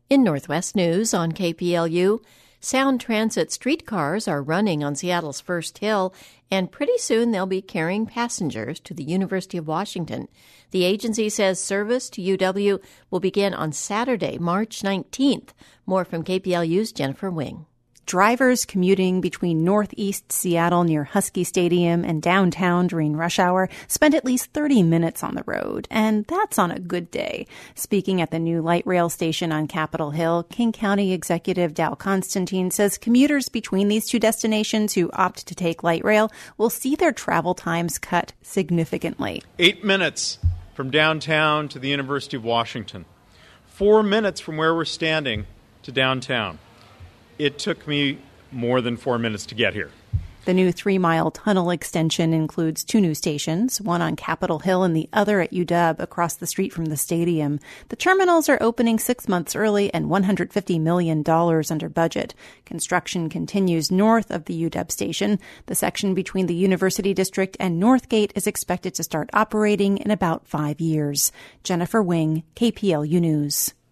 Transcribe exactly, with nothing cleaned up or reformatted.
In Northwest News on K P L U, Sound Transit streetcars are running on Seattle's First Hill, and pretty soon they'll be carrying passengers to the University of Washington. The agency says service to U W will begin on Saturday, March nineteenth. More from K P L U's Jennifer Wing. Drivers commuting between northeast Seattle near Husky Stadium and downtown during rush hour spend at least thirty minutes on the road, and that's on a good day. Speaking at the new light rail station on Capitol Hill, King County Executive Dow Constantine says commuters between these two destinations who opt to take light rail will see their travel times cut significantly. Eight minutes from downtown to the University of Washington. Four minutes from where we're standing to downtown. It took me more than four minutes to get here. The new three-mile tunnel extension includes two new stations, one on Capitol Hill and the other at U W across the street from the stadium. The terminals are opening six months early and one hundred fifty million dollars under budget. Construction continues north of the U W station. The section between the University District and Northgate is expected to start operating in about five years. Jennifer Wing, K P L U News.